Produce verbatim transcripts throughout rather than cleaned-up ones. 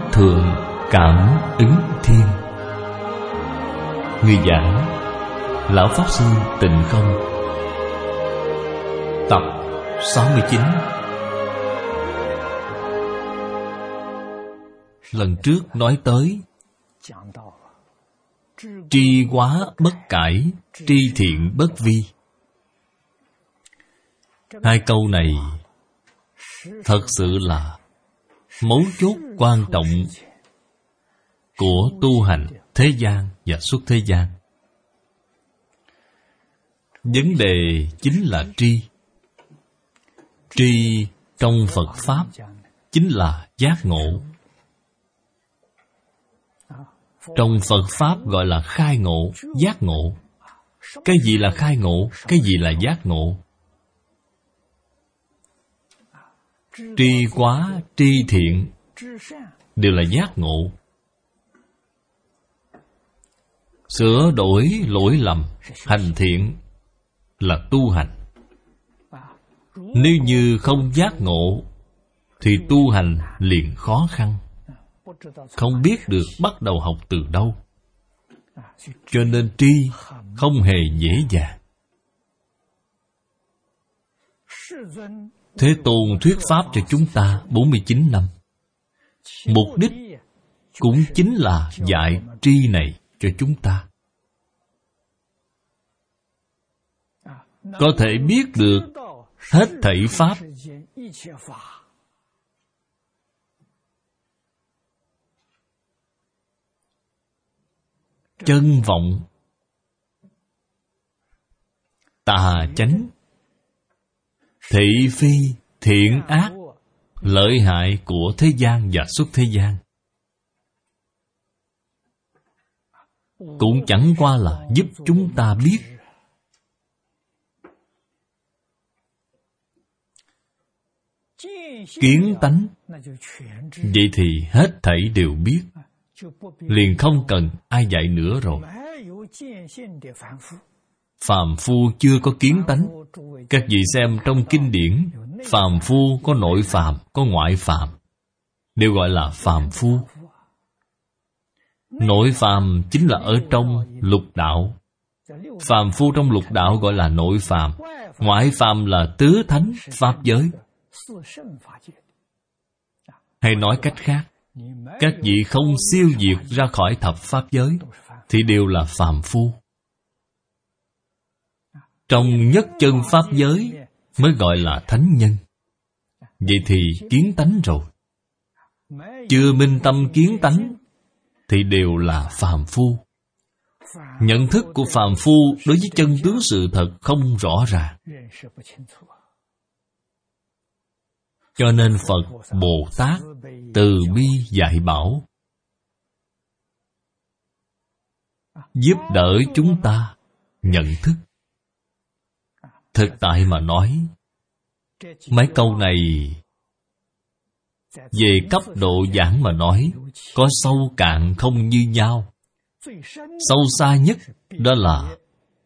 Bất Thượng Cảm Ứng Thiên. Người giảng Lão Pháp Sư Tịnh Không. Tập sáu mươi chín. Lần trước nói tới tri hóa bất cải, tri thiện bất vi. Hai câu này thật sự là mấu chốt quan trọng của tu hành thế gian và xuất thế gian. Vấn đề chính là tri. Tri trong Phật Pháp chính là giác ngộ. Trong Phật Pháp gọi là khai ngộ, giác ngộ. Cái gì là khai ngộ? Cái gì là giác ngộ? Tri hóa, tri thiện đều là giác ngộ. Sửa đổi lỗi lầm, hành thiện là tu hành. Nếu như không giác ngộ thì tu hành liền khó khăn, không biết được bắt đầu học từ đâu. Cho nên tri không hề dễ dàng. Thế Tôn thuyết pháp cho chúng ta bốn mươi chín năm. Mục đích cũng chính là dạy tri này cho chúng ta. Có thể biết được hết thảy pháp. Chân vọng, tà chánh, thị phi, thiện ác, lợi hại của thế gian và xuất thế gian, cũng chẳng qua là giúp chúng ta biết. Kiến tánh, vậy thì hết thảy đều biết, liền không cần ai dạy nữa rồi. Phàm phu chưa có kiến tánh. Các vị xem trong kinh điển, phàm phu có nội phàm, có ngoại phàm, đều gọi là phàm phu. Nội phàm chính là ở trong lục đạo. Phàm phu trong lục đạo gọi là nội phàm. Ngoại phàm là tứ thánh pháp giới. Hay nói cách khác, các vị không siêu diệt ra khỏi thập pháp giới thì đều là phàm phu. Trong nhất chân pháp giới mới gọi là thánh nhân. Vậy thì kiến tánh rồi. Chưa minh tâm kiến tánh thì đều là phàm phu. Nhận thức của phàm phu đối với chân tướng sự thật không rõ ràng. Cho nên Phật, Bồ Tát từ bi dạy bảo, giúp đỡ chúng ta nhận thức. Thực tại mà nói, mấy câu này về cấp độ giảng mà nói, có sâu cạn không như nhau. Sâu xa nhất đó là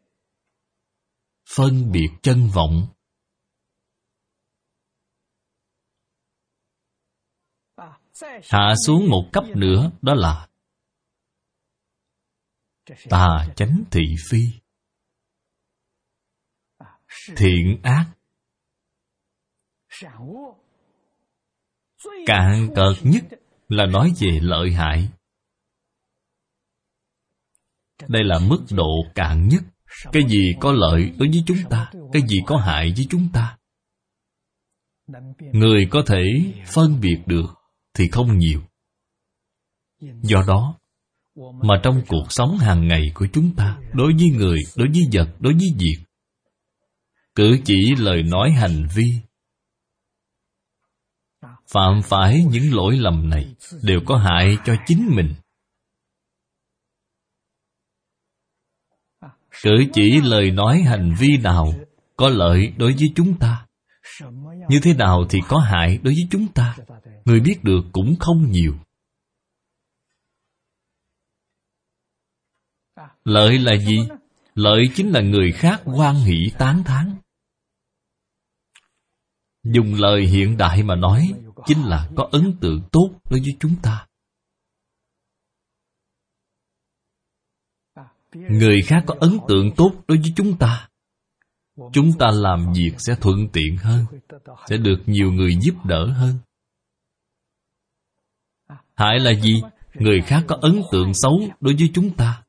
phân biệt chân vọng. Hạ xuống một cấp nữa, đó là tà chánh thị phi, thiện ác. Cạn cợt nhất là nói về lợi hại. Đây là mức độ cạn nhất. Cái gì có lợi đối với chúng ta, cái gì có hại với chúng ta, người có thể phân biệt được thì không nhiều. Do đó mà trong cuộc sống hàng ngày của chúng ta, đối với người, đối với vật, đối với việc, cử chỉ, lời nói, hành vi, phạm phải những lỗi lầm này đều có hại cho chính mình. Cử chỉ, lời nói, hành vi nào có lợi đối với chúng ta, như thế nào thì có hại đối với chúng ta, người biết được cũng không nhiều. Lợi là gì? Lợi chính là người khác hoan hỷ tán thán. Dùng lời hiện đại mà nói, chính là có ấn tượng tốt đối với chúng ta. người khác có ấn tượng tốt đối với chúng ta, chúng ta làm việc sẽ thuận tiện hơn, sẽ được nhiều người giúp đỡ hơn. Hại là gì? Người khác có ấn tượng xấu đối với chúng ta,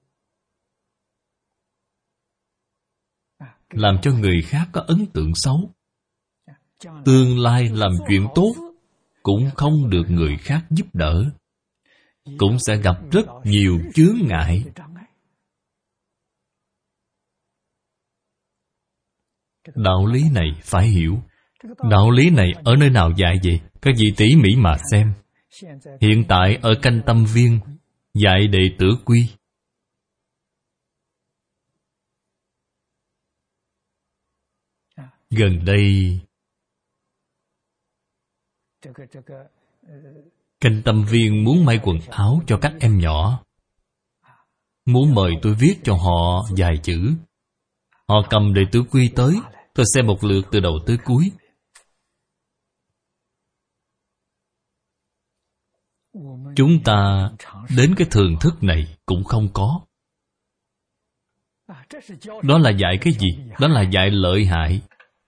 làm cho người khác có ấn tượng xấu. Tương lai làm chuyện tốt cũng không được người khác giúp đỡ, cũng sẽ gặp rất nhiều chướng ngại. Đạo lý này phải hiểu. Đạo lý này ở nơi nào dạy vậy? Các vị tỉ mỉ mà xem. Hiện tại ở Canh Tâm Viên dạy đệ tử quy. Gần đây Canh Tâm Viên muốn may quần áo cho các em nhỏ, muốn mời tôi viết cho họ vài chữ. Họ cầm đệ tử quy tới, tôi xem một lượt từ đầu tới cuối. Chúng ta đến cái thường thức này cũng không có. Đó là dạy cái gì? Đó là dạy lợi hại.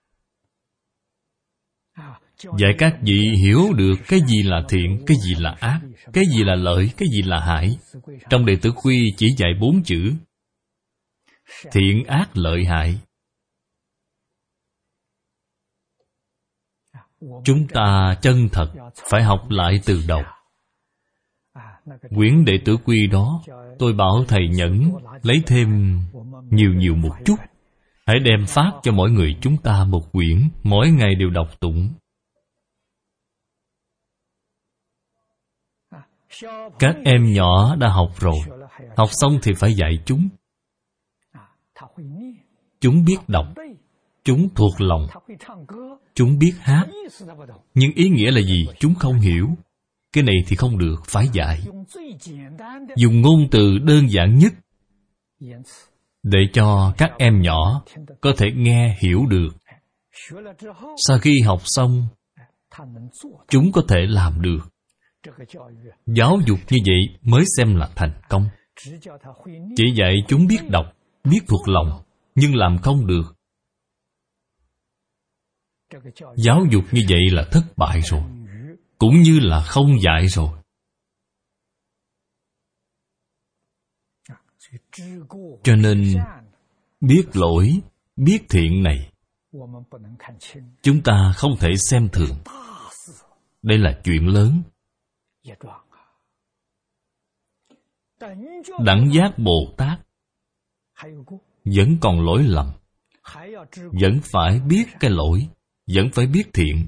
Dạy các vị hiểu được cái gì là thiện, cái gì là ác, cái gì là lợi, cái gì là hại. Trong đệ tử quy chỉ dạy bốn chữ: thiện, ác, lợi, hại. Chúng ta chân thật phải học lại từ đầu. Quyển đệ tử quy đó, tôi bảo thầy Nhẫn lấy thêm nhiều nhiều một chút. Hãy đem phát cho mỗi người chúng ta một quyển, mỗi ngày đều đọc tụng. Các em nhỏ đã học rồi, học xong thì phải dạy chúng. Chúng biết đọc, chúng thuộc lòng, chúng biết hát, nhưng ý nghĩa là gì chúng không hiểu. Cái này thì không được, phải dạy. Dùng ngôn từ đơn giản nhất để cho các em nhỏ có thể nghe hiểu được. Sau khi học xong, chúng có thể làm được. Giáo dục như vậy mới xem là thành công. Chỉ dạy chúng biết đọc, biết thuộc lòng, nhưng làm không được. Giáo dục như vậy là thất bại rồi, cũng như là không dạy rồi. Cho nên biết lỗi, biết thiện này, chúng ta không thể xem thường. Đây là chuyện lớn. Đẳng giác Bồ Tát vẫn còn lỗi lầm, vẫn phải biết cái lỗi, vẫn phải biết thiện.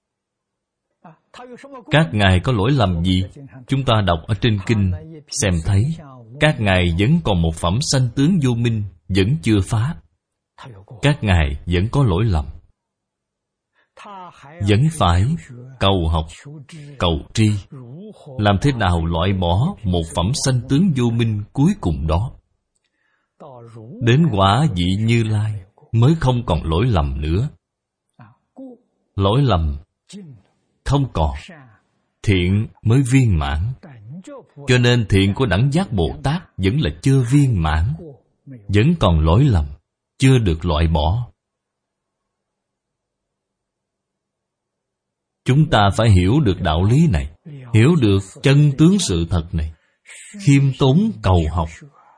Các ngài có lỗi lầm gì? Chúng ta đọc ở trên kinh xem thấy, các ngài vẫn còn một phẩm sanh tướng vô minh, vẫn chưa phá. Các ngài vẫn có lỗi lầm, vẫn phải cầu học, cầu tri. Làm thế nào loại bỏ một phẩm sanh tướng vô minh cuối cùng đó? Đến quả vị Như Lai mới không còn lỗi lầm nữa. Lỗi lầm không còn, thiện mới viên mãn. Cho nên thiện của đẳng giác Bồ Tát vẫn là chưa viên mãn, vẫn còn lỗi lầm, chưa được loại bỏ. Chúng ta phải hiểu được đạo lý này, hiểu được chân tướng sự thật này, khiêm tốn cầu học.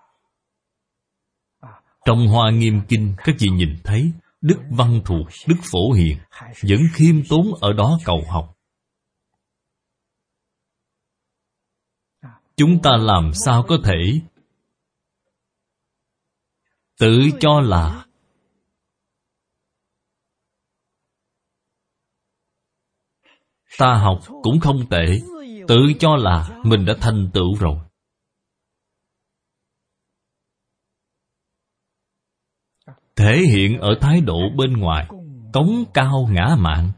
Trong Hoa Nghiêm Kinh, các vị nhìn thấy Đức Văn Thù, Đức Phổ Hiền vẫn khiêm tốn ở đó cầu học. Chúng ta làm sao có thể tự cho là ta học cũng không tệ, tự cho là mình đã thành tựu rồi. Thể hiện ở thái độ bên ngoài cống cao ngã mạn,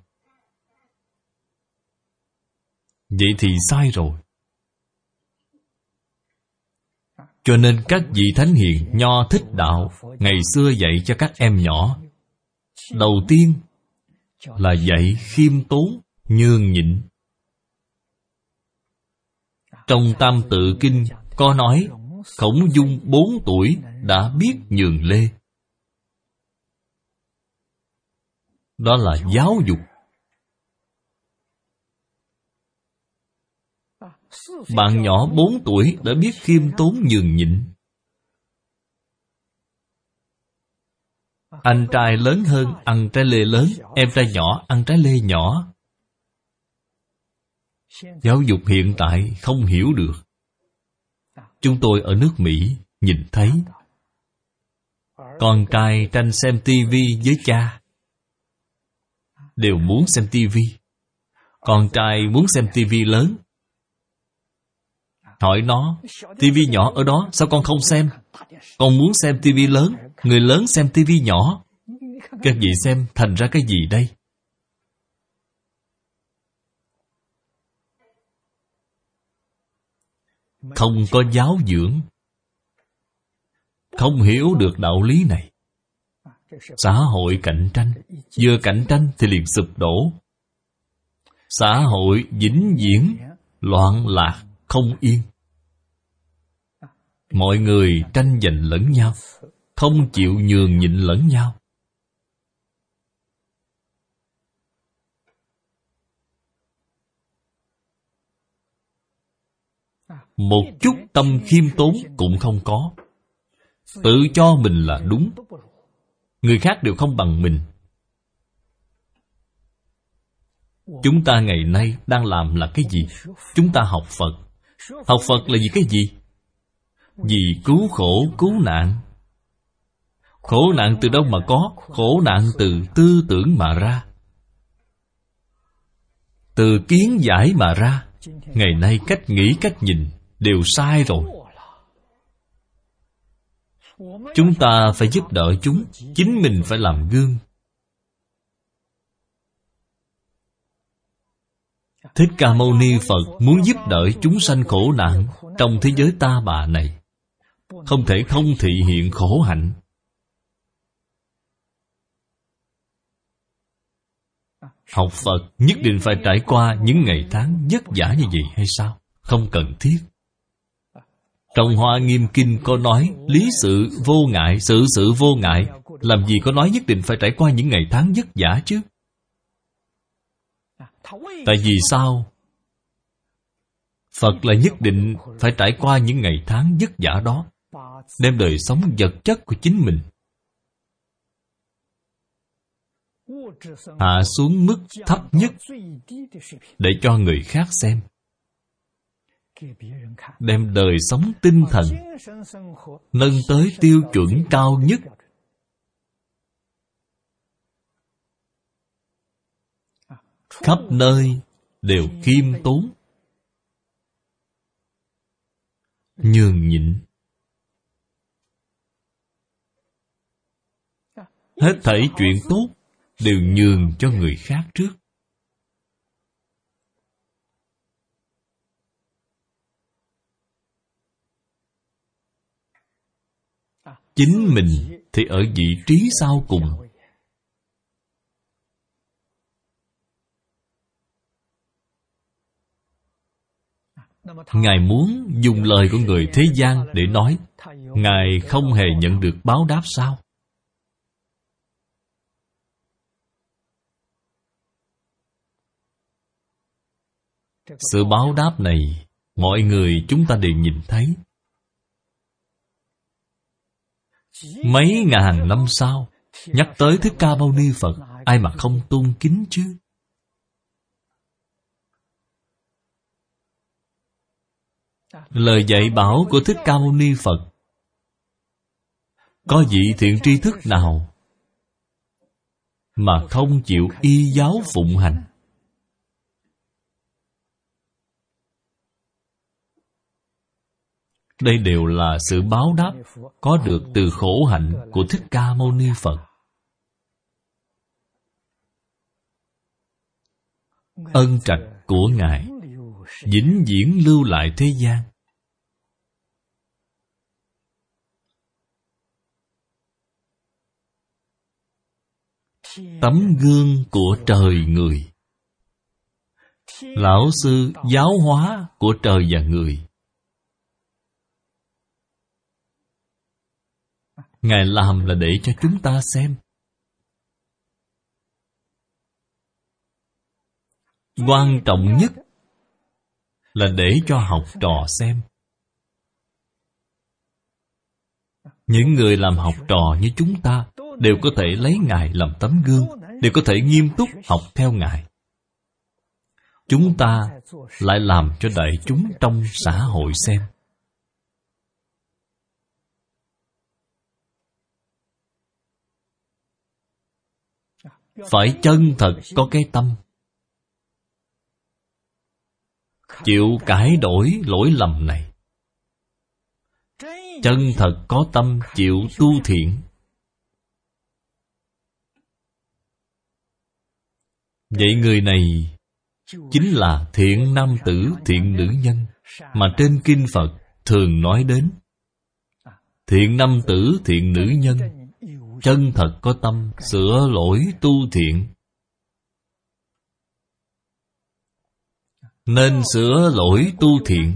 vậy thì sai rồi. Cho nên các vị thánh hiền Nho Thích Đạo ngày xưa dạy cho các em nhỏ, đầu tiên là dạy khiêm tốn, nhường nhịn. Trong Tam Tự Kinh có nói, Khổng Dung bốn tuổi đã biết nhường lê. Đó là giáo dục. Bạn nhỏ bốn tuổi đã biết khiêm tốn nhường nhịn. Anh trai lớn hơn ăn trái lê lớn, em trai nhỏ ăn trái lê nhỏ. Giáo dục hiện tại không hiểu được. Chúng tôi ở nước Mỹ nhìn thấy con trai tranh xem tivi với cha, đều muốn xem tivi. Con trai muốn xem tivi lớn. Hỏi nó, tivi nhỏ ở đó, sao con không xem? Con muốn xem tivi lớn, người lớn xem tivi nhỏ. Các vị xem thành ra cái gì đây? Không có giáo dưỡng, không hiểu được đạo lý này. Xã hội cạnh tranh, vừa cạnh tranh thì liền sụp đổ. Xã hội vĩnh viễn loạn lạc không yên. Mọi người tranh giành lẫn nhau, không chịu nhường nhịn lẫn nhau. Một chút tâm khiêm tốn cũng không có. Tự cho mình là đúng, người khác đều không bằng mình. Chúng ta ngày nay đang làm là cái gì? Chúng ta học Phật. Học Phật là vì cái gì? Vì cứu khổ, cứu nạn. Khổ nạn từ đâu mà có? Khổ nạn từ tư tưởng mà ra, từ kiến giải mà ra. Ngày nay cách nghĩ, cách nhìn đều sai rồi. Chúng ta phải giúp đỡ chúng, chính mình phải làm gương. Thích Ca Mâu Ni Phật muốn giúp đỡ chúng sanh khổ nạn trong thế giới ta bà này, không thể không thị hiện khổ hạnh. Học Phật nhất định phải trải qua những ngày tháng vất vả như vậy hay sao? Không cần thiết. Trong Hoa Nghiêm Kinh có nói lý sự vô ngại, sự sự vô ngại. Làm gì có nói nhất định phải trải qua những ngày tháng vất vả chứ? Tại vì sao? Phật là nhất định phải trải qua những ngày tháng vất vả đó, đem đời sống vật chất của chính mình hạ xuống mức thấp nhất để cho người khác xem, đem đời sống tinh thần nâng tới tiêu chuẩn cao nhất. Khắp nơi đều khiêm tốn, nhường nhịn. Hết thảy chuyện tốt đều nhường cho người khác trước. Chính mình thì ở vị trí sau cùng. Ngài muốn dùng lời của người thế gian để nói, Ngài không hề nhận được báo đáp sao? Sự báo đáp này, mọi người chúng ta đều nhìn thấy. Mấy ngàn năm sau, nhắc tới Thích Ca Mâu Ni Phật, ai mà không tôn kính chứ? Lời dạy bảo của Thích Ca Mâu Ni Phật, có vị thiện tri thức nào mà không chịu y giáo phụng hành? Đây đều là sự báo đáp có được từ khổ hạnh của Thích Ca Mâu Ni Phật. Ân trạch của Ngài vĩnh viễn lưu lại thế gian. Tấm gương của trời người, lão sư giáo hóa của trời và người. Ngài làm là để cho chúng ta xem. Quan trọng nhất là để cho học trò xem. Những người làm học trò như chúng ta đều có thể lấy Ngài làm tấm gương, đều có thể nghiêm túc học theo Ngài. Chúng ta lại làm cho đại chúng trong xã hội xem. Phải chân thật có cái tâm, chịu cải đổi lỗi lầm này. Chân thật có tâm chịu tu thiện. Vậy người này chính là thiện nam tử, thiện nữ nhân mà trên kinh Phật thường nói đến. Thiện nam tử, thiện nữ nhân chân thật có tâm sửa lỗi tu thiện. Nên sửa lỗi tu thiện,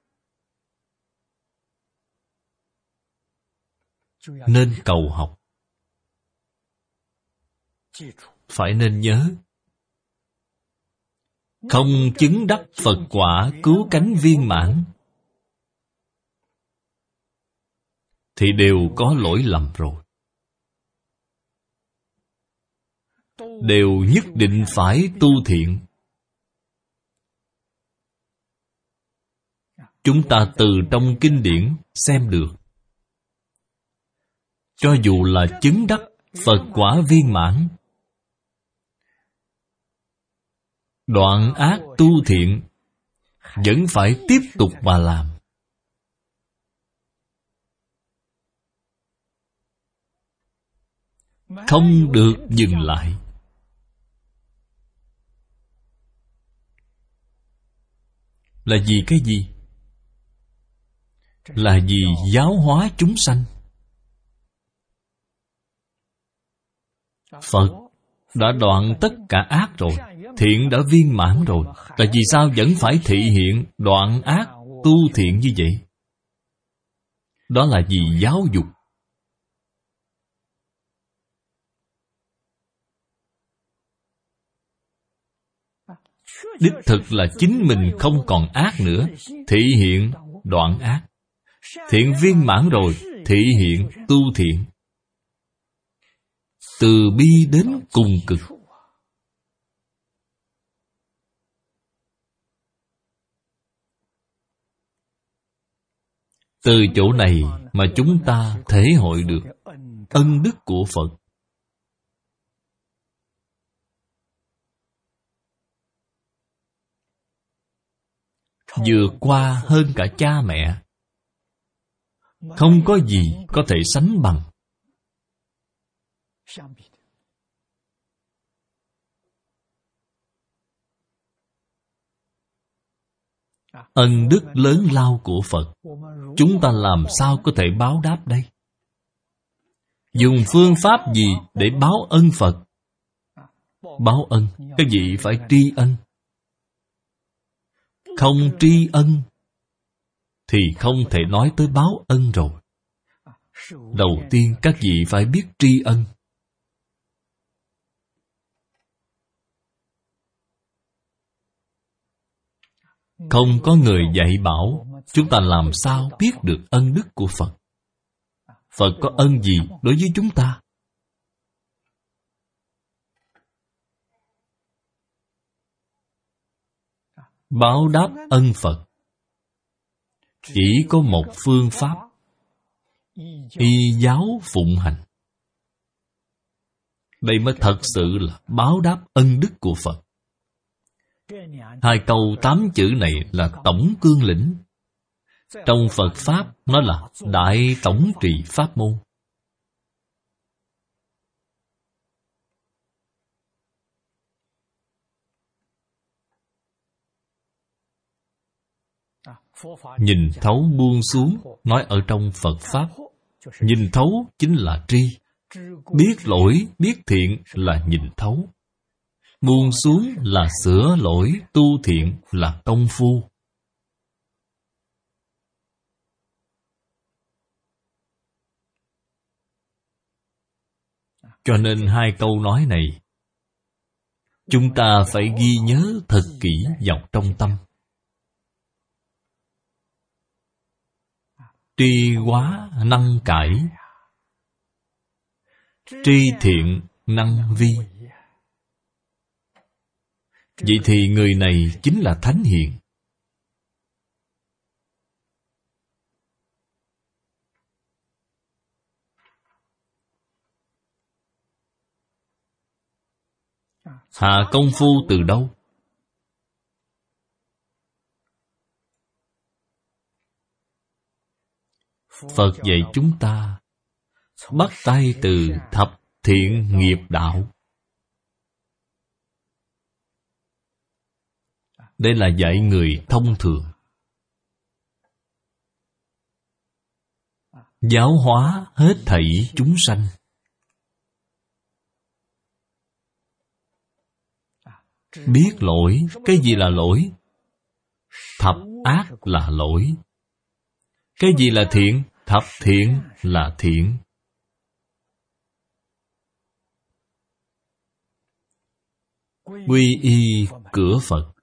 nên cầu học. Phải nên nhớ, không chứng đắc Phật quả cứu cánh viên mãn thì đều có lỗi lầm rồi. Đều nhất định phải tu thiện. Chúng ta từ trong kinh điển xem được, cho dù là chứng đắc Phật quả viên mãn, đoạn ác tu thiện vẫn phải tiếp tục mà làm. Không được dừng lại. Là vì cái gì? Là vì giáo hóa chúng sanh. Phật đã đoạn tất cả ác rồi, thiện đã viên mãn rồi, tại vì sao vẫn phải thị hiện đoạn ác tu thiện như vậy? Đó là vì giáo dục. Đích thực là chính mình không còn ác nữa, thị hiện đoạn ác. Thiện viên mãn rồi, thị hiện tu thiện. Từ bi đến cùng cực. Từ chỗ này mà chúng ta thể hội được ân đức của Phật. Vượt qua hơn cả cha mẹ, không có gì có thể sánh bằng. Ân đức lớn lao của Phật, chúng ta làm sao có thể báo đáp đây? Dùng phương pháp gì để báo ân Phật? Báo ân, cái gì phải tri ân. Không tri ân thì không thể nói tới báo ân rồi. Đầu tiên các vị phải biết tri ân. Không có người dạy bảo, chúng ta làm sao biết được ân đức của Phật? Phật có ân gì đối với chúng ta? Báo đáp ân Phật chỉ có một phương pháp: y giáo phụng hành. Đây mới thật sự là báo đáp ân đức của Phật. Hai câu tám chữ này là tổng cương lĩnh. Trong Phật Pháp, nó là đại tổng trì pháp môn. Nhìn thấu buông xuống, nói ở trong Phật Pháp. Nhìn thấu chính là tri. Biết lỗi, biết thiện là nhìn thấu. Buông xuống là sửa lỗi, tu thiện là công phu. Cho nên hai câu nói này chúng ta phải ghi nhớ thật kỹ vào trong tâm. Tri hóa năng cải, tri thiện năng vi. Vậy thì người này chính là thánh hiền. Hạ công phu từ đâu? Phật dạy chúng ta bắt tay từ thập thiện nghiệp đạo. Đây là dạy người thông thường. Giáo hóa hết thảy chúng sanh. Biết lỗi, cái gì là lỗi? Thập ác là lỗi. Cái gì là thiện? Thập thiện là thiện. Quy y cửa Phật,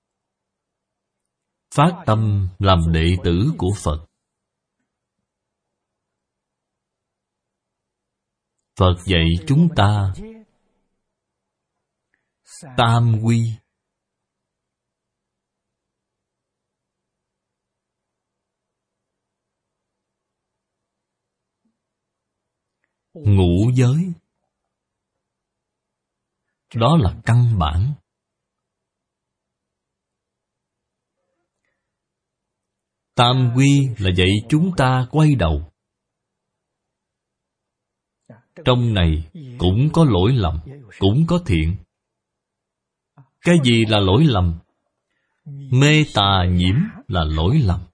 phát tâm làm đệ tử của Phật. Phật dạy chúng ta tam quy. Ngũ giới. Đó là căn bản. Tam quy là dạy chúng ta quay đầu. Trong này cũng có lỗi lầm, cũng có thiện. Cái gì là lỗi lầm? Mê tà nhiễm là lỗi lầm.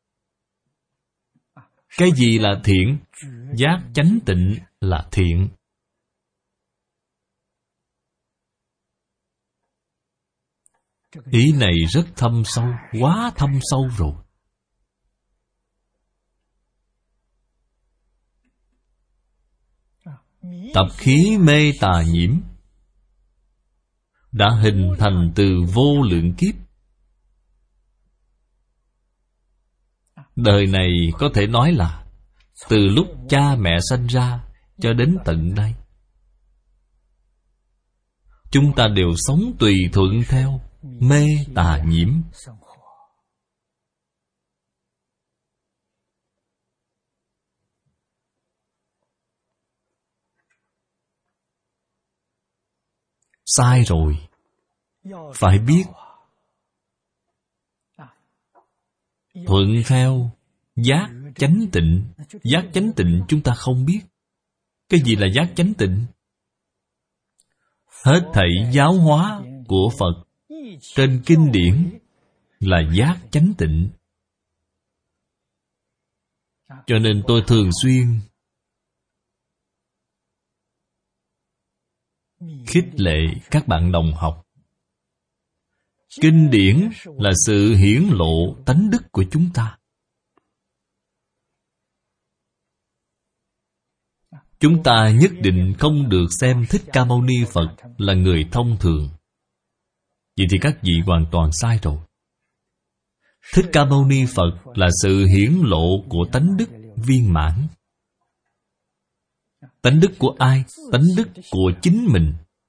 Cái gì là thiện? Giác chánh tịnh là thiện. Ý này rất thâm sâu, quá thâm sâu rồi. Tập khí mê tà nhiễm đã hình thành từ vô lượng kiếp. Đời này có thể nói là từ lúc cha mẹ sanh ra cho đến tận đây, chúng ta đều sống tùy thuận theo mê tà nhiễm. Sai rồi. Phải biết thuận theo giác chánh tịnh. Giác chánh tịnh chúng ta không biết. Cái gì là giác chánh tịnh? Hết thảy giáo hóa của Phật trên kinh điển là giác chánh tịnh. Cho nên tôi thường xuyên khích lệ các bạn đồng học. Kinh điển là sự hiển lộ tánh đức của chúng ta. Chúng ta nhất định không được xem Thích Ca Mâu Ni Phật là người thông thường. Vậy thì các vị hoàn toàn sai rồi. Thích Ca Mâu Ni Phật là sự hiển lộ của tánh đức viên mãn. Tánh đức của ai? Tánh đức của chính mình.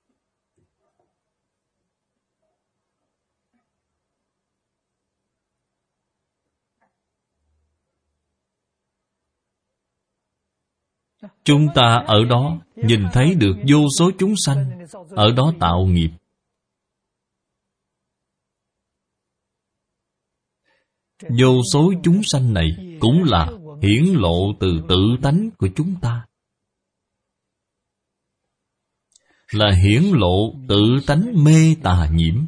Chúng ta ở đó nhìn thấy được vô số chúng sanh, ở đó tạo nghiệp. Vô số chúng sanh này cũng là hiển lộ từ tự tánh của chúng ta. Là hiển lộ tự tánh mê tà nhiễm.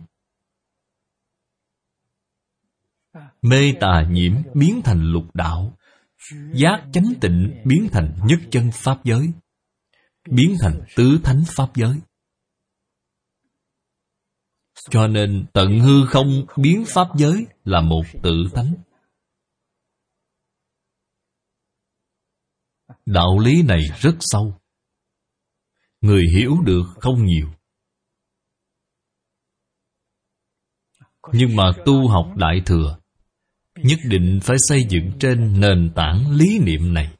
Mê tà nhiễm biến thành lục đạo. Giác chánh tịnh biến thành nhất chân pháp giới, biến thành tứ thánh pháp giới. Cho nên tận hư không biến pháp giới là một tự tánh. Đạo lý này rất sâu. người hiểu được không nhiều. Nhưng mà tu học Đại Thừa nhất định phải xây dựng trên nền tảng lý niệm này.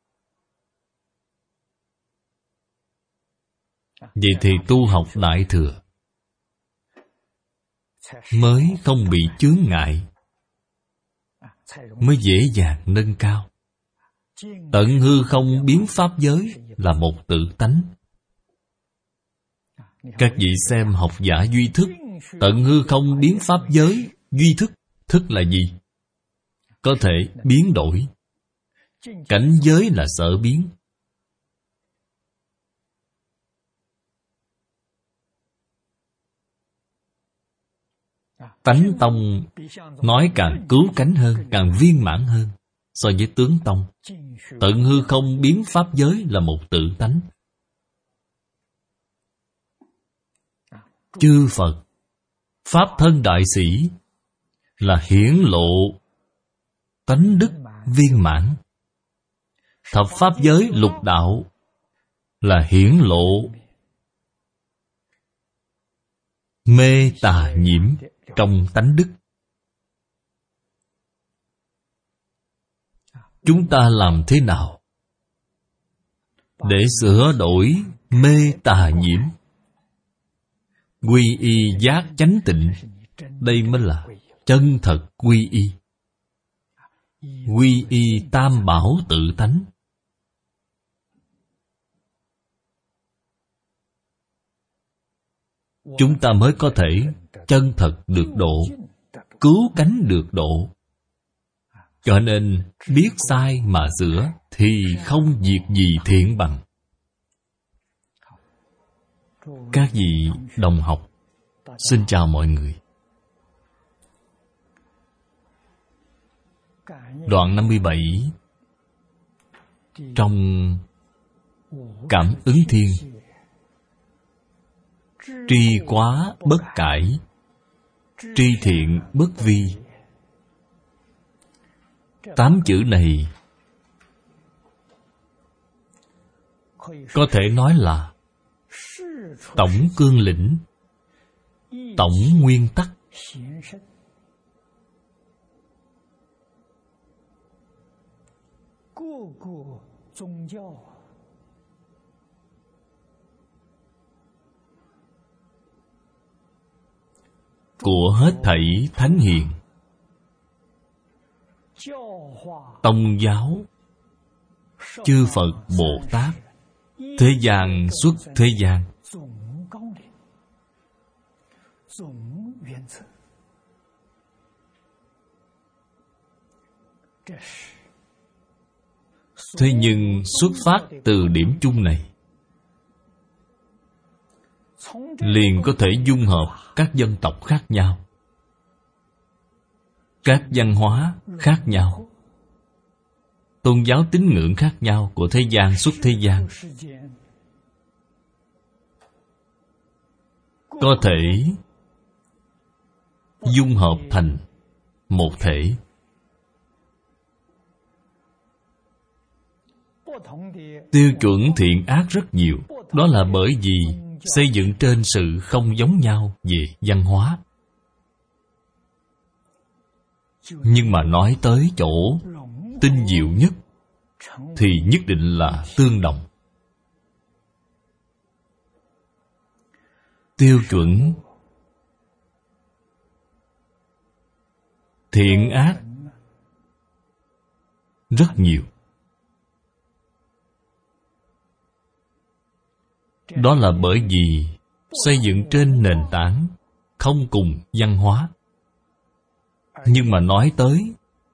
Vậy thì tu học Đại Thừa mới không bị chướng ngại, mới dễ dàng nâng cao. Tận hư không biến pháp giới là một tự tánh. Các vị xem học giả duy thức, tận hư không biến pháp giới, duy thức. Thức là gì? Có thể biến đổi. Cảnh giới là sở biến. Tánh tông nói càng cứu cánh hơn, càng viên mãn hơn so với tướng tông. Tận hư không biến pháp giới là một tự tánh. Chư Phật, Pháp thân đại sĩ là hiển lộ tánh đức viên mãn. Thập pháp giới lục đạo là hiển lộ mê tà nhiễm trong tánh đức. Chúng ta làm thế nào để sửa đổi mê tà nhiễm, quy y giác chánh tịnh? Đây mới là chân thật quy y. Quy y tam bảo tự tánh. Chúng ta mới có thể chân thật được độ, cứu cánh được độ. Cho nên biết sai mà sửa thì không việc gì thiện bằng. Các vị đồng học, xin chào mọi người. Đoạn năm mươi bảy trong Cảm Ứng Thiên: tri quá bất cải, tri thiện bất vi. Tám chữ này có thể nói là tổng cương lĩnh, tổng nguyên tắc. Của hết thảy thánh hiền, tông giáo, chư Phật Bồ Tát, thế gian xuất thế gian, thế nhưng xuất phát từ điểm chung này, liền có thể dung hợp các dân tộc khác nhau, các văn hóa khác nhau, tôn giáo tín ngưỡng khác nhau của thế gian xuất thế gian, có thể dung hợp thành một thể. Tiêu chuẩn thiện ác rất nhiều. Đó là bởi vì xây dựng trên sự không giống nhau về văn hóa. Nhưng mà nói tới chỗ tinh diệu nhất thì nhất định là tương đồng. Tiêu chuẩn thiện ác rất nhiều. Đó là bởi vì xây dựng trên nền tảng không cùng văn hóa. Nhưng mà nói tới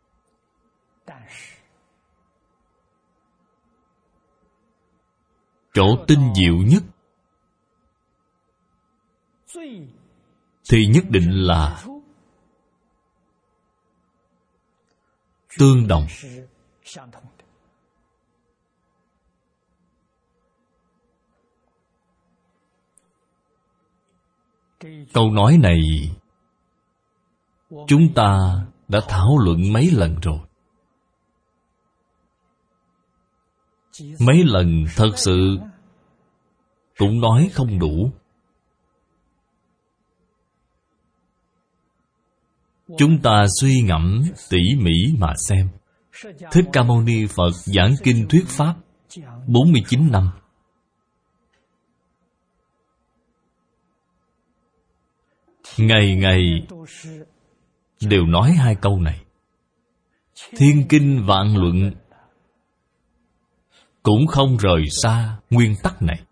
chỗ tinh diệu nhất thì nhất định là tương đồng. Câu nói này chúng ta đã thảo luận mấy lần rồi. Mấy lần thật sự cũng nói không đủ. Chúng ta suy ngẫm tỉ mỉ mà xem. Thích Ca Mâu Ni Phật giảng kinh thuyết pháp bốn mươi chín năm. Ngày ngày đều nói hai câu này. Thiên kinh vạn luận cũng không rời xa nguyên tắc này.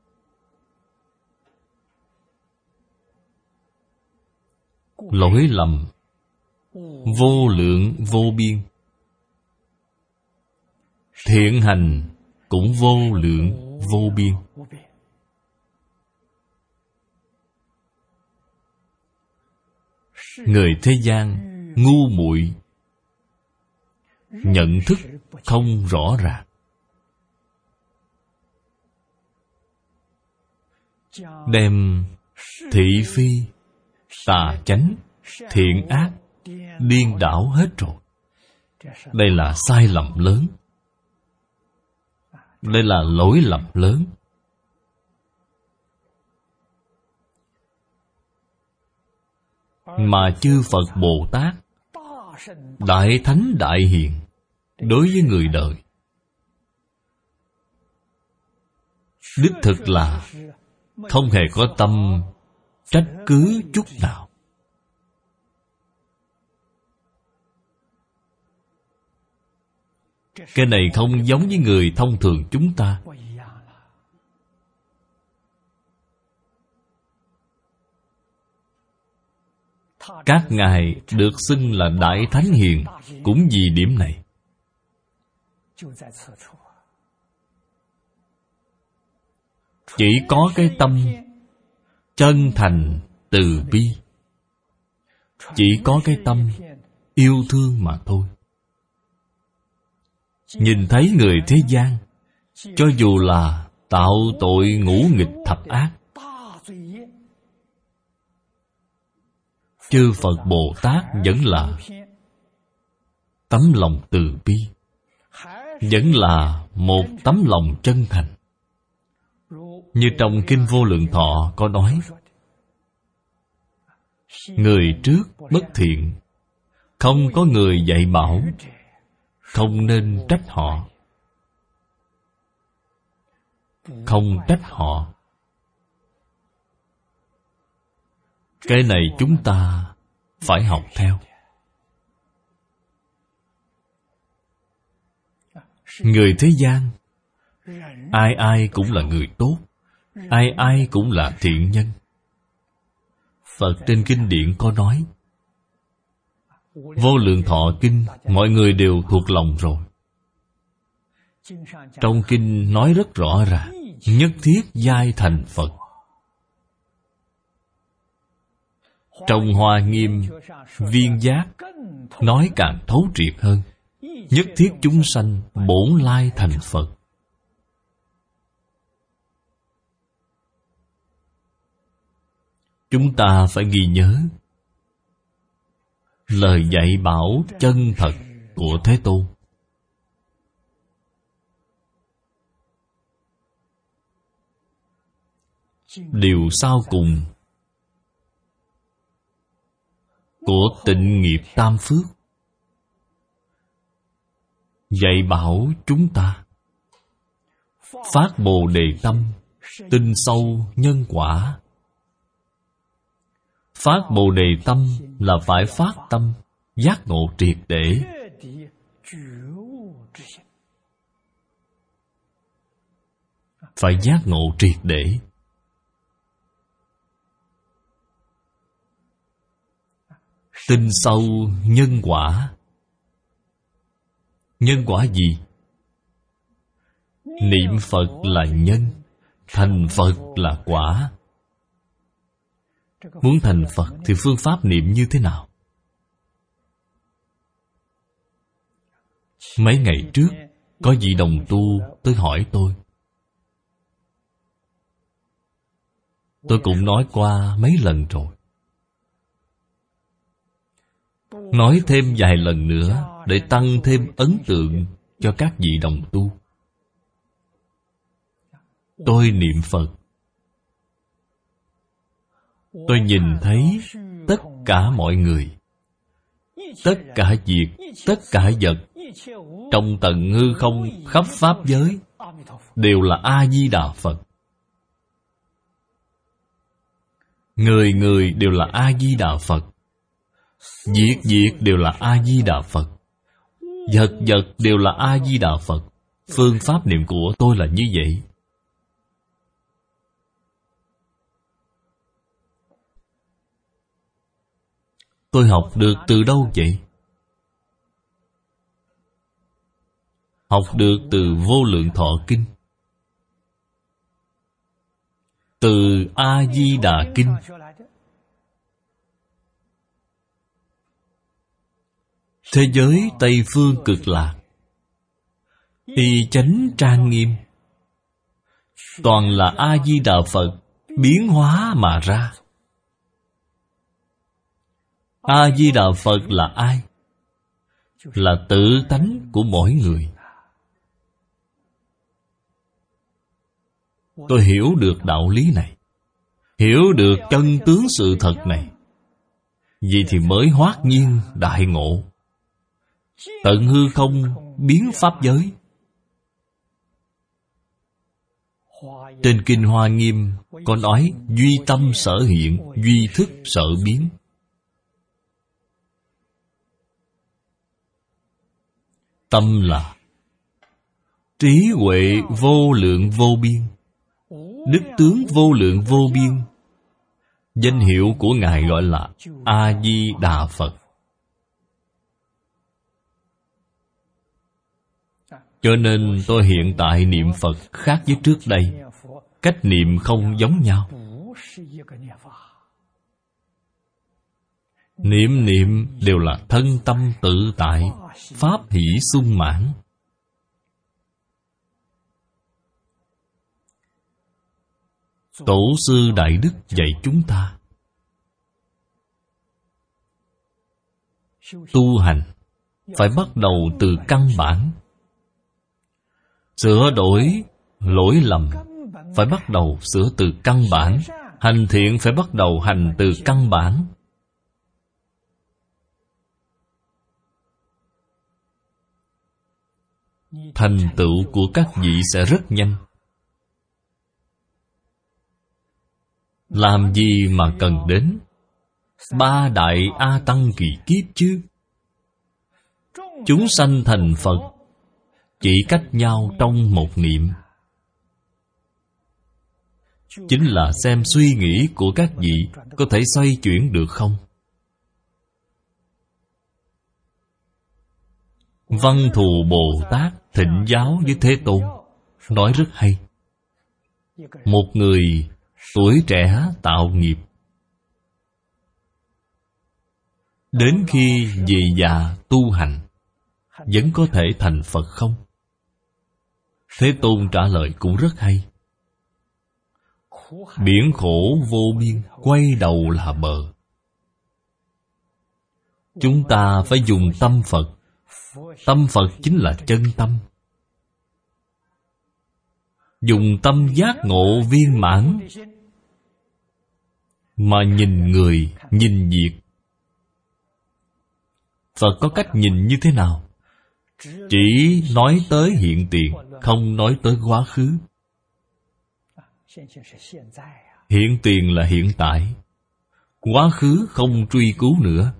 Lỗi lầm vô lượng vô biên, thiện hành cũng vô lượng vô biên. Người thế gian ngu muội, nhận thức không rõ ràng, đem thị phi, tà chánh, thiện ác điên đảo hết rồi. Đây là sai lầm lớn. Đây là lỗi lầm lớn. Mà chư Phật Bồ Tát, Đại Thánh Đại Hiền đối với người đời đích thực là không hề có tâm trách cứ chút nào. Cái này không giống với người thông thường chúng ta. Các ngài được xưng là Đại Thánh Hiền cũng vì điểm này. Chỉ có cái tâm chân thành từ bi, chỉ có cái tâm yêu thương mà thôi. Nhìn thấy người thế gian, cho dù là tạo tội ngũ nghịch thập ác, chư Phật Bồ Tát vẫn là tấm lòng từ bi, vẫn là một tấm lòng chân thành. Như trong Kinh Vô Lượng Thọ có nói, người trước bất thiện, không có người dạy bảo, không nên trách họ. Không trách họ. Cái này chúng ta phải học theo. Người thế gian, ai ai cũng là người tốt, ai ai cũng là thiện nhân. Phật trên kinh điển có nói, Vô Lượng Thọ Kinh mọi người đều thuộc lòng rồi. Trong kinh nói rất rõ ràng, nhất thiết giai thành Phật. Trong Hoa Nghiêm Viên Giác nói càng thấu triệt hơn, nhất thiết chúng sanh bổn lai thành Phật. Chúng ta phải ghi nhớ lời dạy bảo chân thật của Thế Tôn. Điều sau cùng của tịnh nghiệp tam phước dạy bảo chúng ta phát Bồ Đề tâm, tin sâu nhân quả. Phát Bồ Đề tâm là phải phát tâm giác ngộ triệt để. Phải giác ngộ triệt để. Tin sâu nhân quả. Nhân quả gì? Niệm Phật là nhân, thành Phật là quả. Muốn thành Phật thì phương pháp niệm như thế nào? Mấy ngày trước có vị đồng tu tới hỏi tôi. Tôi cũng nói qua mấy lần rồi. Nói thêm vài lần nữa để tăng thêm ấn tượng cho các vị đồng tu. Tôi niệm Phật tôi nhìn thấy tất cả mọi người, tất cả việc, tất cả vật trong tận hư không khắp pháp giới đều là A-di-đà Phật. Người người đều là A-di-đà Phật. Việc việc đều là A-di-đà Phật. Vật vật đều là A-di-đà Phật. Phương pháp niệm của tôi là như vậy. Tôi học được từ đâu vậy? Học được từ Vô Lượng Thọ Kinh, từ A-di-đà Kinh. Thế giới Tây Phương Cực Lạc, y chánh trang nghiêm, toàn là A-di-đà Phật biến hóa mà ra. A-di-đà Phật là ai? Là tự tánh của mỗi người. Tôi hiểu được đạo lý này, hiểu được chân tướng sự thật này, vì thì mới hoát nhiên đại ngộ. Tận hư không biến pháp giới. Trên Kinh Hoa Nghiêm có nói duy tâm sở hiện, duy thức sở biến. Tâm là trí huệ vô lượng vô biên, đức tướng vô lượng vô biên. Danh hiệu của Ngài gọi là A-di-đà Phật. Cho nên tôi hiện tại niệm Phật khác với trước đây. Cách niệm không giống nhau. Niệm niệm đều là thân tâm tự tại, pháp hỷ sung mãn. Tổ sư Đại Đức dạy chúng ta tu hành phải bắt đầu từ căn bản. Sửa đổi lỗi lầm phải bắt đầu sửa từ căn bản. Hành thiện phải bắt đầu hành từ căn bản. Thành tựu của các vị sẽ rất nhanh. Làm gì mà cần đến ba đại A Tăng kỳ kiếp chứ? Chúng sanh thành Phật chỉ cách nhau trong một niệm. Chính là xem suy nghĩ của các vị có thể xoay chuyển được không. Văn Thù Bồ Tát thỉnh giáo với Thế Tôn nói rất hay. Một người tuổi trẻ tạo nghiệp, đến khi về già tu hành vẫn có thể thành Phật không? Thế Tôn trả lời cũng rất hay. Biển khổ vô biên, quay đầu là bờ. Chúng ta phải dùng tâm Phật. Tâm Phật chính là chân tâm. Dùng tâm giác ngộ viên mãn mà nhìn người, nhìn việc. Phật có cách nhìn như thế nào? Chỉ nói tới hiện tiền, không nói tới quá khứ. Hiện tiền là hiện tại, quá khứ không truy cứu nữa.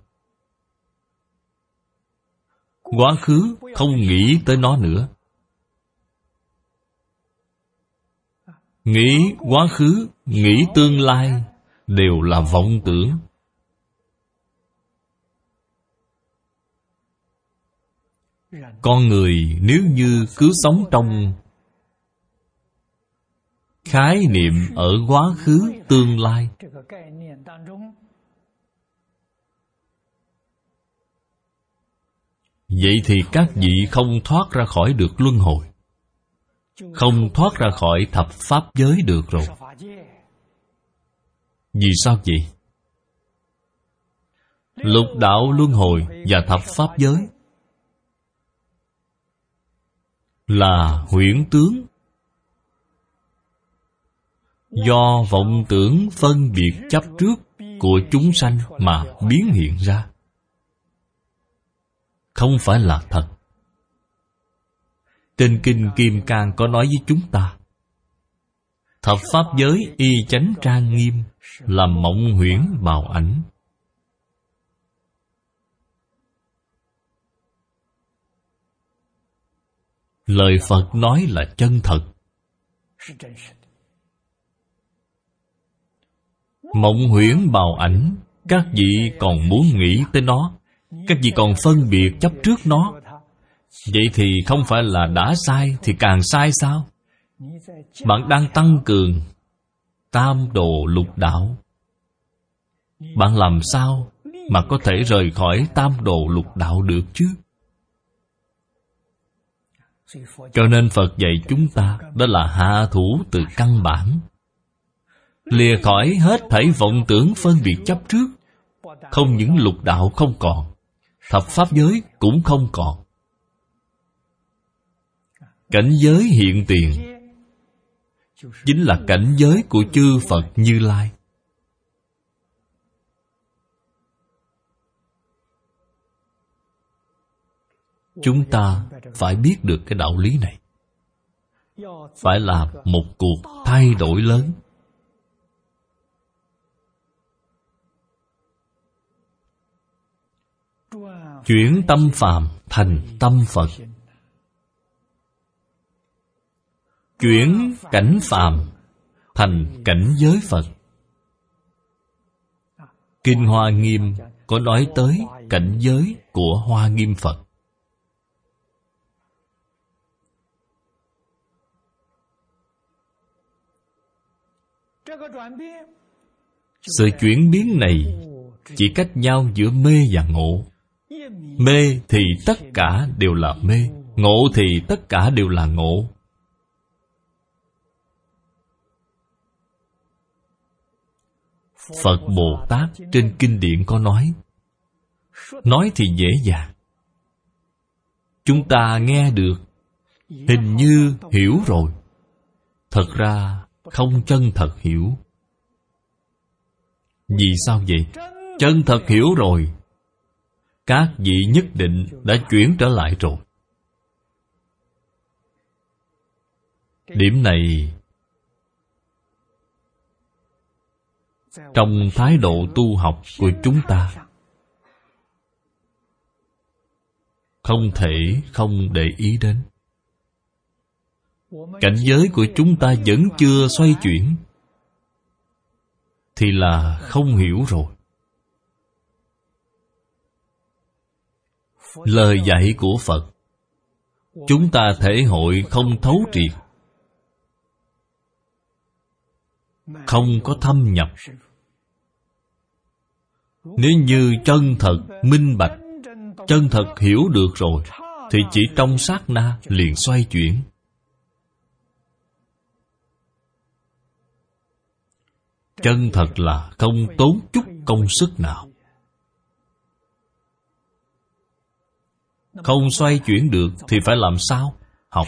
Quá khứ không nghĩ tới nó nữa. Nghĩ quá khứ, nghĩ tương lai đều là vọng tưởng. Con người nếu như cứ sống trong khái niệm ở quá khứ, tương lai, vậy thì các vị không thoát ra khỏi được luân hồi, không thoát ra khỏi thập pháp giới được rồi. Vì sao vậy? Lục đạo luân hồi và thập pháp giới là huyễn tướng, do vọng tưởng phân biệt chấp trước của chúng sanh mà biến hiện ra, không phải là thật. Trên Kinh Kim Cang có nói với chúng ta, thập pháp giới y chánh trang nghiêm, là mộng huyễn bào ảnh. Lời Phật nói là chân thật. Mộng huyễn bào ảnh, các vị còn muốn nghĩ tới nó, các vị còn phân biệt chấp trước nó, vậy thì không phải là đã sai thì càng sai sao? Bạn đang tăng cường tam đồ lục đạo. Bạn làm sao mà có thể rời khỏi tam đồ lục đạo được chứ? Cho nên Phật dạy chúng ta, đó là hạ thủ từ căn bản, lìa khỏi hết thảy vọng tưởng phân biệt chấp trước. Không những lục đạo không còn, thập pháp giới cũng không còn. Cảnh giới hiện tiền chính là cảnh giới của chư Phật Như Lai. Chúng ta phải biết được cái đạo lý này, phải làm một cuộc thay đổi lớn. Chuyển tâm phàm thành tâm Phật, chuyển cảnh phàm thành cảnh giới Phật. Kinh Hoa Nghiêm có nói tới cảnh giới của Hoa Nghiêm Phật. Sự chuyển biến này chỉ cách nhau giữa mê và ngộ. Mê thì tất cả đều là mê, ngộ thì tất cả đều là ngộ. Phật Bồ Tát trên kinh điển có nói, nói thì dễ dàng, chúng ta nghe được, hình như hiểu rồi, thật ra không chân thật hiểu. Vì sao vậy? Chân thật hiểu rồi, các vị nhất định đã chuyển trở lại rồi. Điểm này trong thái độ tu học của chúng ta không thể không để ý đến. Cảnh giới của chúng ta vẫn chưa xoay chuyển thì là không hiểu rồi. Lời dạy của Phật chúng ta thể hội không thấu triệt, không có thâm nhập. Nếu như chân thật minh bạch, chân thật hiểu được rồi, thì chỉ trong sát na liền xoay chuyển. Chân thật là không tốn chút công sức nào. Không xoay chuyển được thì phải làm sao? Học.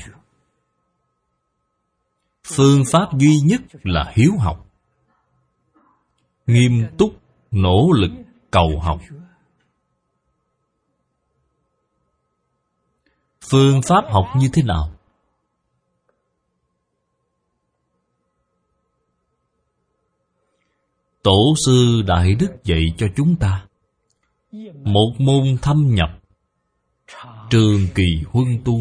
Phương pháp duy nhất là hiếu học. Nghiêm túc, nỗ lực, cầu học. Phương pháp học như thế nào? Tổ sư Đại Đức dạy cho chúng ta một môn thâm nhập, trường kỳ huân tu.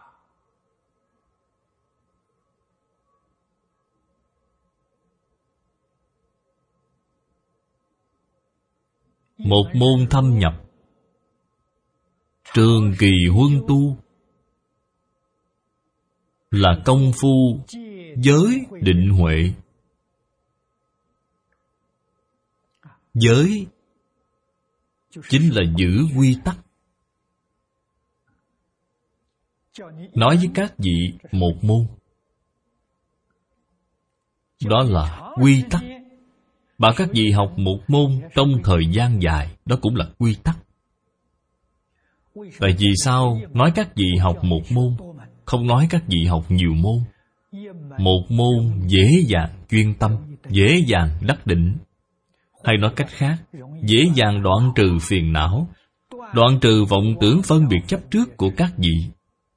Một môn thâm nhập, trường kỳ huân tu là công phu giới định huệ. Giới chính là giữ quy tắc. Nói với các vị một môn, đó là quy tắc. Bảo các vị học một môn trong thời gian dài, đó cũng là quy tắc. Tại vì sao nói các vị học một môn, không nói các vị học nhiều môn? một môn dễ dàng chuyên tâm, dễ dàng đắc định. Hay nói cách khác, dễ dàng đoạn trừ phiền não, đoạn trừ vọng tưởng phân biệt chấp trước của các vị.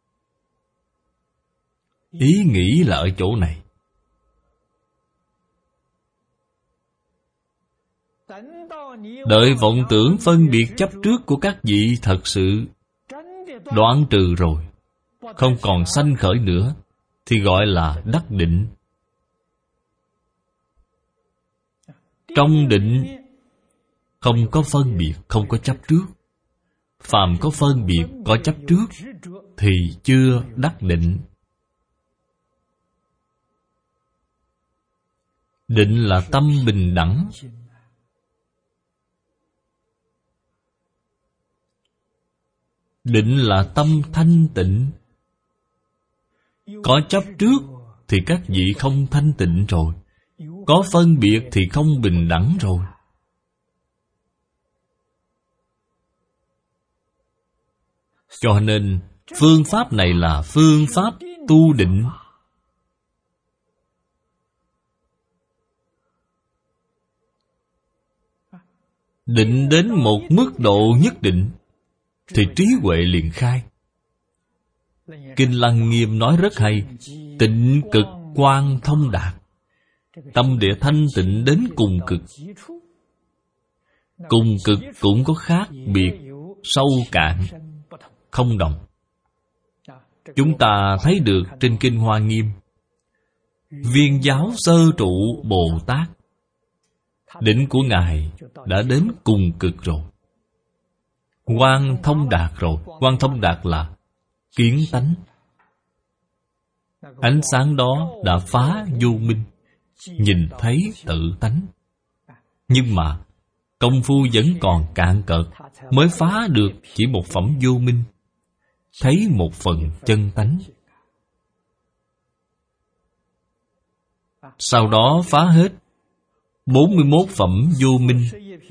Ý nghĩ là ở chỗ này. Đợi vọng tưởng phân biệt chấp trước của các vị thật sự đoạn trừ rồi, không còn sanh khởi nữa, thì gọi là đắc định. Trong định không có phân biệt, không có chấp trước. Phàm có phân biệt, có chấp trước thì chưa đắc định. Định là tâm bình đẳng. Định là tâm thanh tịnh. Có chấp trước thì các vị không thanh tịnh rồi. Có phân biệt thì không bình đẳng rồi. Cho nên phương pháp này là phương pháp tu định. Định đến một mức độ nhất định thì trí huệ liền khai. Kinh Lăng Nghiêm nói rất hay: tịnh cực quang thông đạt. Tâm địa thanh tịnh đến cùng cực. Cùng cực cũng có khác biệt, sâu cạn, không đồng. Chúng ta thấy được trên Kinh Hoa Nghiêm, Viên Giáo Sơ Trụ Bồ Tát, định của Ngài đã đến cùng cực rồi. Quang thông đạt rồi. Quang thông đạt là kiến tánh. Ánh sáng đó đã phá vô minh, nhìn thấy tự tánh. Nhưng mà công phu vẫn còn cạn cợt, mới phá được chỉ một phẩm vô minh, thấy một phần chân tánh. Sau đó phá hết bốn mươi mốt phẩm vô minh.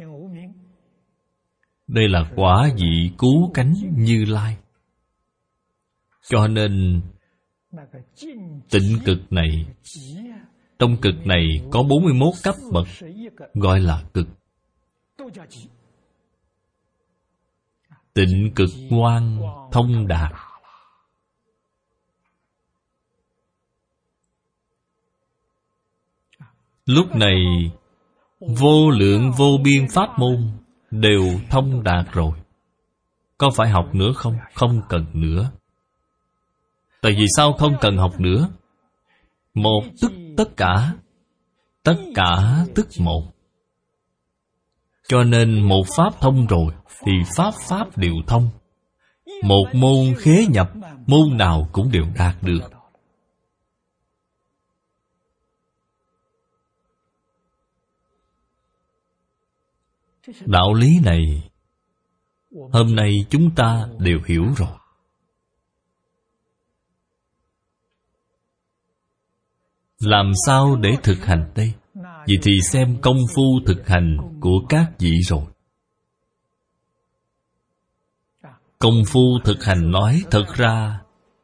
Đây là quả vị cứu cánh Như Lai. Cho nên tịnh cực này, trong cực này có bốn mươi mốt cấp bậc, gọi là cực. Tịnh cực quang thông đạt. Lúc này vô lượng vô biên pháp môn đều thông đạt rồi. Có phải học nữa không? Không cần nữa. Tại vì sao không cần học nữa? Một tức tất cả, tất cả tức một. Cho nên một pháp thông rồi thì pháp pháp đều thông. Một môn khế nhập, môn nào cũng đều đạt được. Đạo lý này hôm nay chúng ta đều hiểu rồi. Làm sao để thực hành đây? Vậy thì xem công phu thực hành của các vị rồi. Công phu thực hành nói thật ra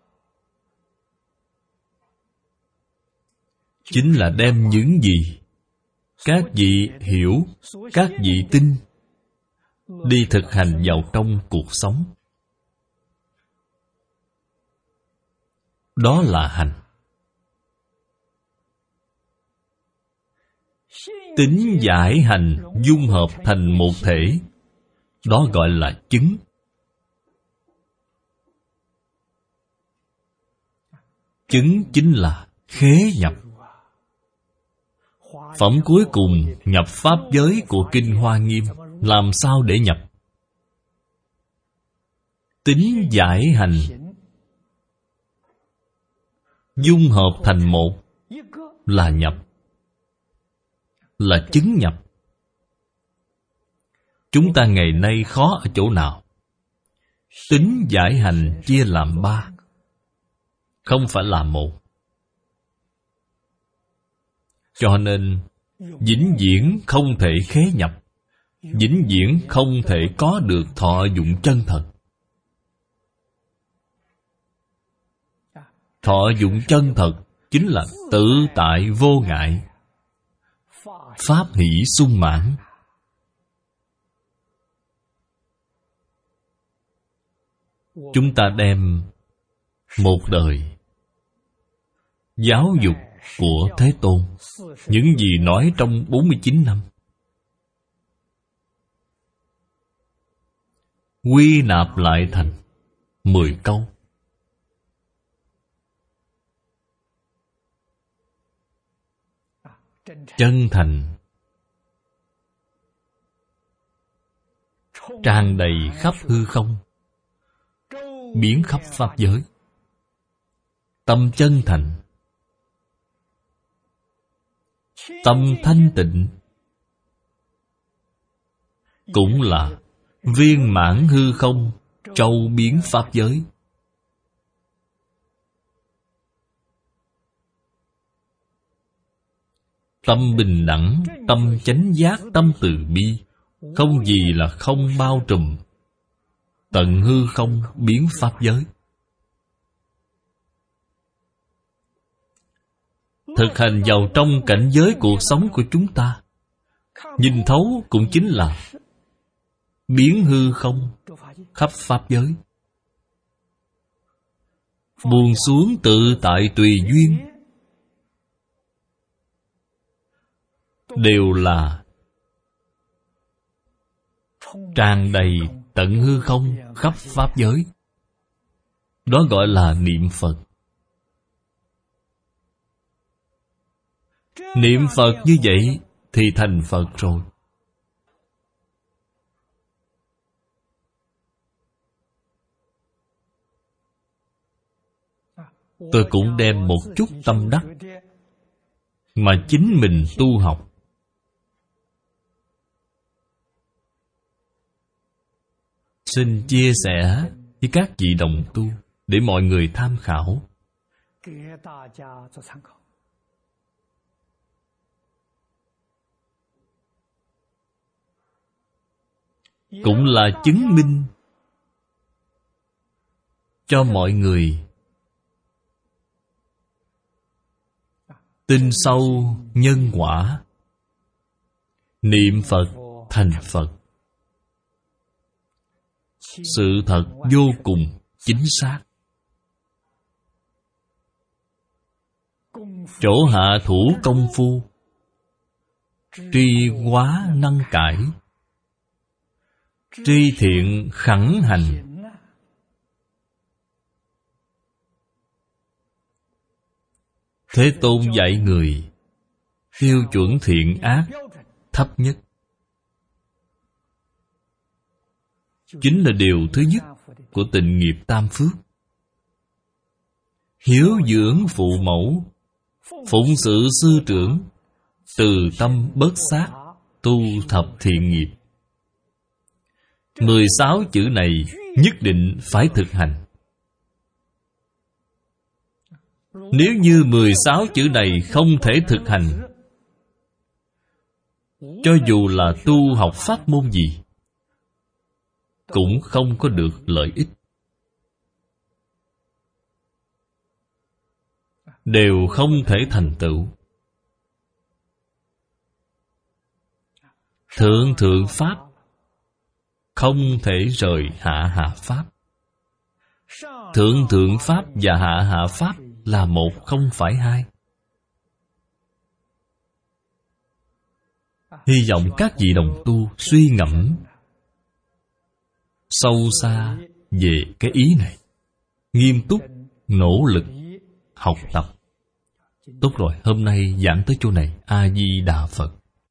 chính là đem những gì các vị hiểu, các vị tin, đi thực hành vào trong cuộc sống. Đó là hành. Tín giải hành dung hợp thành một thể, đó gọi là chứng. Chứng chính là khế nhập. Phẩm cuối cùng nhập pháp giới của Kinh Hoa Nghiêm. Làm sao để nhập? Tín giải hành dung hợp thành một là nhập, là chứng nhập. Chúng ta ngày nay khó ở chỗ nào? Tín giải hành chia làm ba, không phải là một. Cho nên vĩnh viễn không thể khế nhập, vĩnh viễn không thể có được thọ dụng chân thật. Thọ dụng chân thật chính là tự tại vô ngại, pháp hỷ sung mãn. Chúng ta đem một đời giáo dục của Thế Tôn, những gì nói trong bốn mươi chín năm, quy nạp lại thành mười câu. Chân thành, tràn đầy khắp hư không, biến khắp pháp giới. Tâm chân thành, tâm thanh tịnh, cũng là viên mãn hư không, trâu biến pháp giới. Tâm bình đẳng, tâm chánh giác, tâm từ bi, không gì là không bao trùm, tận hư không biến pháp giới. Thực hành vào trong cảnh giới cuộc sống của chúng ta, nhìn thấu cũng chính là biến hư không khắp pháp giới. Buông xuống tự tại tùy duyên, đều là tràn đầy tận hư không khắp pháp giới. Đó gọi là niệm Phật. Niệm Phật như vậy thì thành Phật rồi. Tôi cũng đem một chút tâm đắc mà chính mình tu học, xin chia sẻ với các vị đồng tu để mọi người tham khảo. Cũng là chứng minh cho mọi người tin sâu nhân quả, niệm Phật thành Phật. Sự thật vô cùng chính xác. Chỗ hạ thủ công phu, tri hóa năng cải, tri thiện khẳng hành. Thế Tôn dạy người tiêu chuẩn thiện ác thấp nhất, chính là điều thứ nhất của tịnh nghiệp tam phước. Hiếu dưỡng phụ mẫu, phụng sự sư trưởng, từ tâm bớt sát, tu thập thiện nghiệp. Mười sáu chữ này nhất định phải thực hành. Nếu như mười sáu chữ này không thể thực hành, cho dù là tu học pháp môn gì cũng không có được lợi ích, đều không thể thành tựu. Thượng thượng pháp không thể rời hạ hạ pháp. Thượng thượng pháp và hạ hạ pháp là một, không phải hai. Hy vọng các vị đồng tu suy ngẫm sâu xa về cái ý này, nghiêm túc, nỗ lực, học tập. Tốt rồi, hôm nay giảng tới chỗ này. A-di-đà Phật.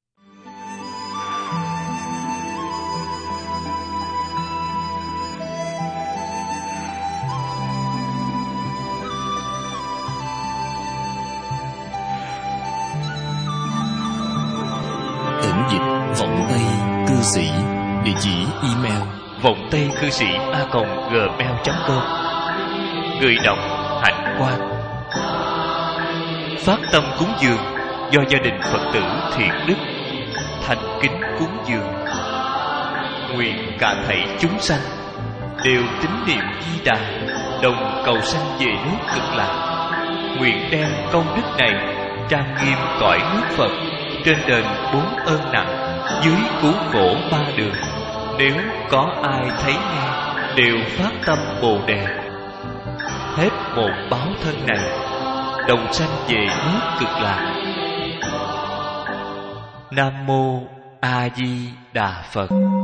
Thỉnh dịch Vọng Tây Cư Sĩ. Địa chỉ email vọng tây cư sĩ a còng gmail chấm com. Người đọc Hạnh Quang. Phát tâm cúng dường do gia đình Phật tử Thiện Đức thành kính cúng dường. Nguyện cả thảy chúng sanh đều tín niệm Di Đà, đồng cầu sanh về nước Cực Lạc. nguyện đem công đức này trang nghiêm cõi nước Phật, trên đền bốn ơn nặng, dưới cứu khổ ba đường. Nếu có ai thấy nghe, đều phát tâm Bồ Đề. Hết một báo thân này, đồng sanh về nước Cực Lạc. Nam mô A Di Đà Phật.